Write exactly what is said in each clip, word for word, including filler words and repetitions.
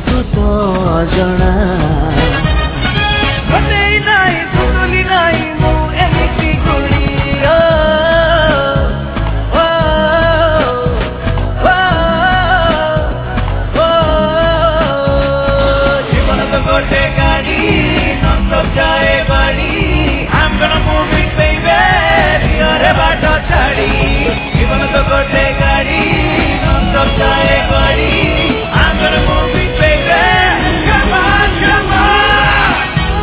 तुमको तो जना नहीं नहीं सुतुली नहीं मु एमिति गुड़ी ओ ओ ओ जीवन तो गोटे गाड़ी non stop जाए बाड़ी I'm gonna move it baby यारे बाटो छाड़ी जीवन तो गोटे गाड़ी non stop जाए बाड़ी I'm gonna move it baby come on come on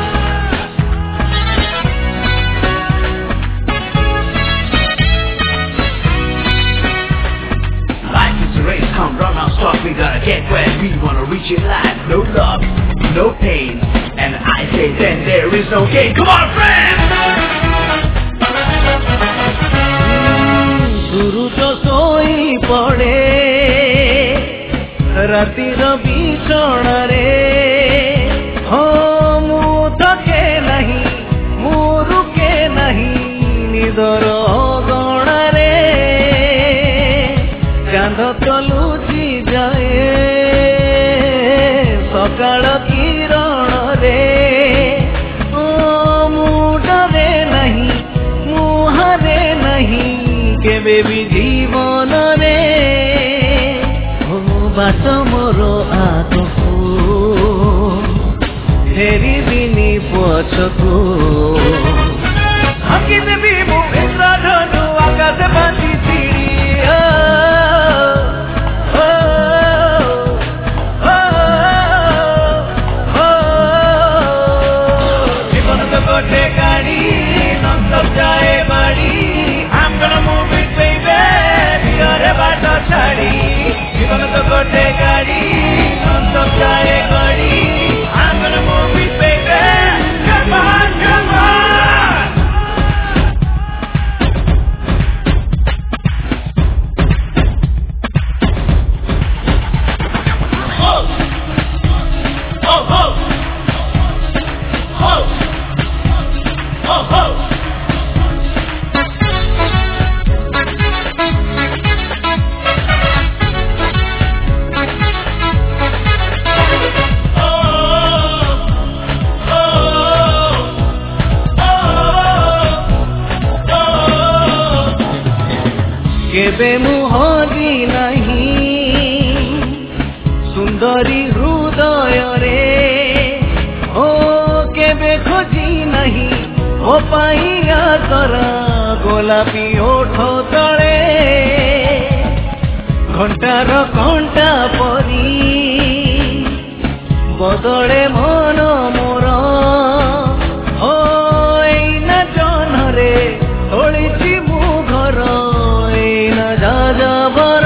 life is a race come run non stop we gotta get where we wanna reach in life no love no pain and I say then there is no gain come on friends गुरु तो सोई पड़े रातिर बिछण रे हो मु थके नहीं मु रुके नहीं निदर गण रे कांध तलुची जाए सकाळ किरण रे ओ मु डरे नहीं मु हारे नहीं केबे भी जीवन रे हो बात मोर आगको फेरी बिनी पछको हकी देवी मु इंद्रधनु आकाश बांधी चिड़ी जीवन तो गोटे गाड़ी non stop जाए बाड़ी I'm gonna move it baby यारे बाटो छाड़ी जीवन तो गोटे गाड़ी non stop जाए गाड़ी I'm gonna move it baby come on come on oh oh oh oh oh oh केबे मुहरी नहीं सुंदरी हृदय रे ओ केबे खोजी नहीं ओ पाइया तोरा गोलापी ओठ तले घंटार घंटा परी बदले मन मोर ओ एना जनरे तोलिची मु घर जाबर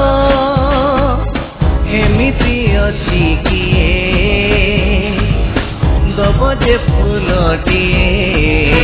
एमिति अच्छी किए दब जे फूलटिए